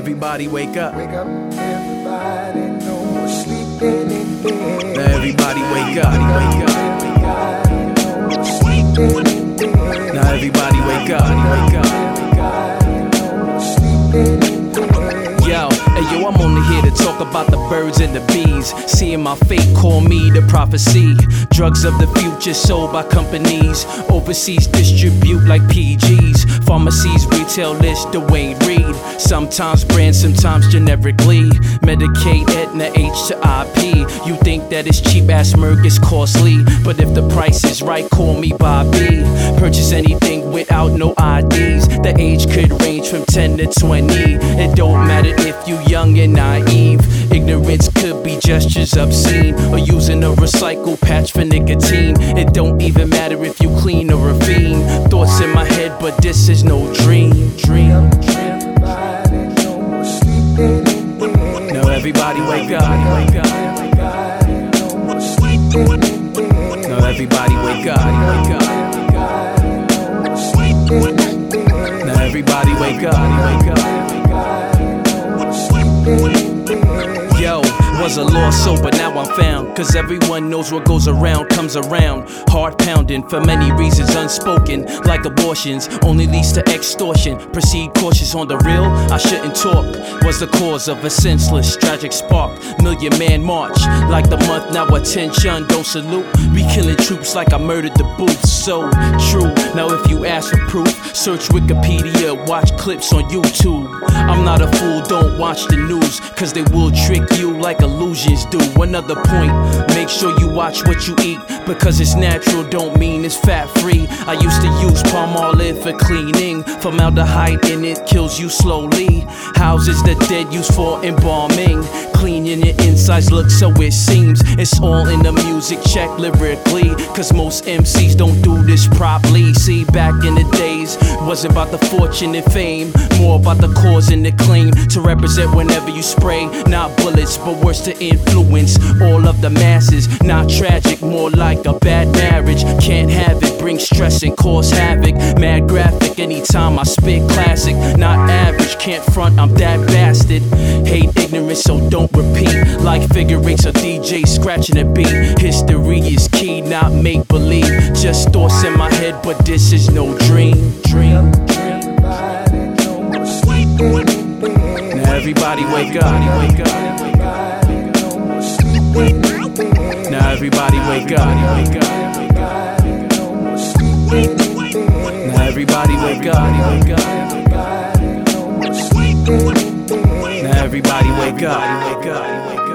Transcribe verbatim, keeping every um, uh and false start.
everybody wake up. Wake up, everybody, no more sleeping in bed. Now everybody wake up. Wake up. No more sleeping in bed. Now everybody wake up. Wake up. No more sleeping in bed. Yo, hey yo, I'm only here to talk about the birds and the bees. Seeing my fate, call me the prophecy. Drugs of the future sold by companies. Overseas distribute like P Gs. Pharmacies, retail list, Dwayne Reed. Sometimes brand, sometimes generically. Medicaid, Aetna, H to I P. You think that it's cheap ass murk is costly, but if the price is right, call me Bobby. Purchase anything without no I Ds. The age could range from ten to twenty. It don't matter if you young and naive. Ignorance could be gestures obscene, or using a recycle patch for nicotine. It don't even matter if you clean or a fiend. Thoughts in my head, but this is no dream. Dream. Everybody, no more sleeping in bed. Now everybody wake up. Wake up. Everybody, no more sleeping in bed. Now everybody wake up. Wake up. No more sleeping in bed. Now everybody wake up. Wake up. No more sleeping in bed. Yo, was a lost soul, but now I'm found. Cause everyone knows what goes around comes around. Heart pounding for many reasons unspoken, like abortions, only leads to extortion. Proceed cautious on the real, I shouldn't talk. Was the cause of a senseless, tragic spark. Million man march, like the month now attention, don't salute. We killing troops like I murdered the booth, so true. Now if you ask for proof, search Wikipedia, watch clips on YouTube. I'm not a fool, don't watch the news, cause they will trick you like illusions do. Another point, make sure you watch what you eat, because it's natural don't mean it's fat free. I used to use palm olive for cleaning. Formaldehyde in it kills you slowly. Houses the dead use for embalming. Cleaning your insides look so it seems. It's all in the music, check lyrically, cause most M Cs don't do this properly. See, back in the days, wasn't about the fortune and fame, more about the cause and the claim to represent whenever you spray. Not bullets, but worse to influence all of the masses. Not tragic, more like a bad marriage. Can't have it, bring stress and cause havoc. Mad graphic anytime I spit classic. Not average, can't front, I'm that bastard. Hate ignorance, so don't repeat. Like figure eights or D Js scratching a beat. History is key, not make believe. Just thoughts in my head, but this is no dream. Dream. Everybody, no more sleeping in bed. Now everybody wake up. Wake up. No more sleeping in bed. Now everybody wake up. Wake up. No more sleeping in bed. Now everybody wake up. Wake up. No more sleeping in bed. Now everybody wake up. Wake up.